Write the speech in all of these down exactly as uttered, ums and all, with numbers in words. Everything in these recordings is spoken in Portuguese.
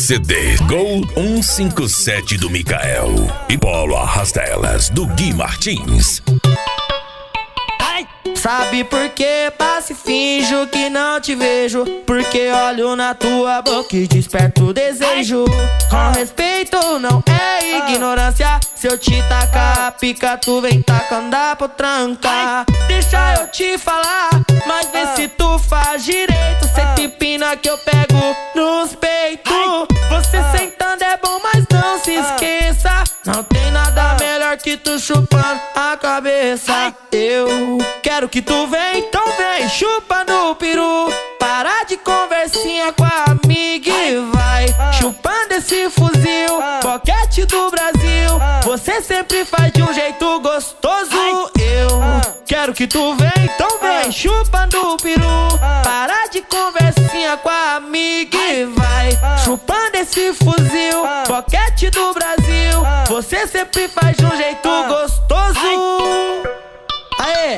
C D Gol cento e cinquenta e sete do Micael e Polo Arrasta Elas do Gui Martins. Sabe por que passo e finjo que não te vejo? Porque olho na tua boca e desperto o desejo. Com respeito não é ignorância. Se eu te tacar a pica, tu vem tacando a potranca. Deixa eu te falar, mas vê se tu faz direito. Cê te empina que eu pego nos peitos. Você sentando é bom, mas não se esqueça, não tem nada melhor que tu chupando a cabeça. Eu quero que tu vem, então vem, chupa no peru. Para de conversinha com a amiga e vai chupando esse fuzil, boquete do Brasil. Você sempre faz de um jeito gostoso. Eu quero que tu vem, então vem, chupa no peru. Para de conversinha com a amiga e vai chupando esse fuzil, boquete do Brasil. Você sempre faz de um jeito gostoso. Aê!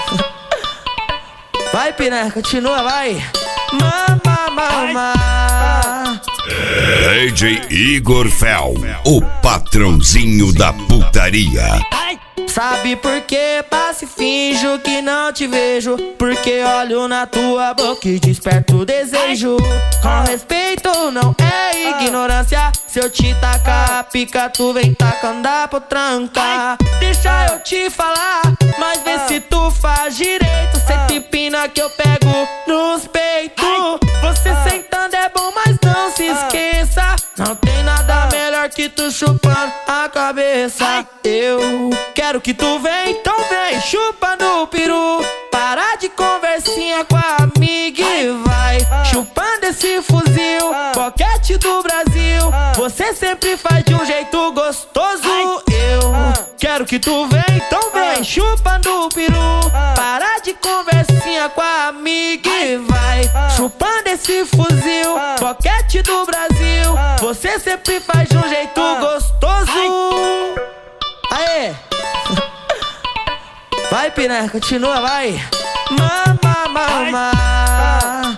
Vai, piranha, continua, vai. Mama, mama. D J Igor Fel, o patrãozinho da putaria. Sabe por que passo e finjo que não te vejo? Porque olho na tua boca e desperto o desejo. Com respeito não é ignorância. Se eu te tacar a pica, tu vem tacando a potranca. Deixa eu te falar, mas vê se tu faz direito. Cê te empina que eu pego nos peitos. Você sentando é bom, mas não se esqueça, não tem nada melhor que tu chupando a cabeça. Eu quero que tu vem, então vem, chupa no peru. Para de conversinha com a amiga e vai chupando esse fuzil, boquete do Brasil. Você sempre faz de um jeito gostoso. Eu quero que tu vem, então vem, chupa no peru. Para de conversinha com a amiga e vai chupando esse fuzil, boquete do Brasil. Você sempre faz de um jeito gostoso. Aê! Vai, piranha, continua, vai. Mama, mama.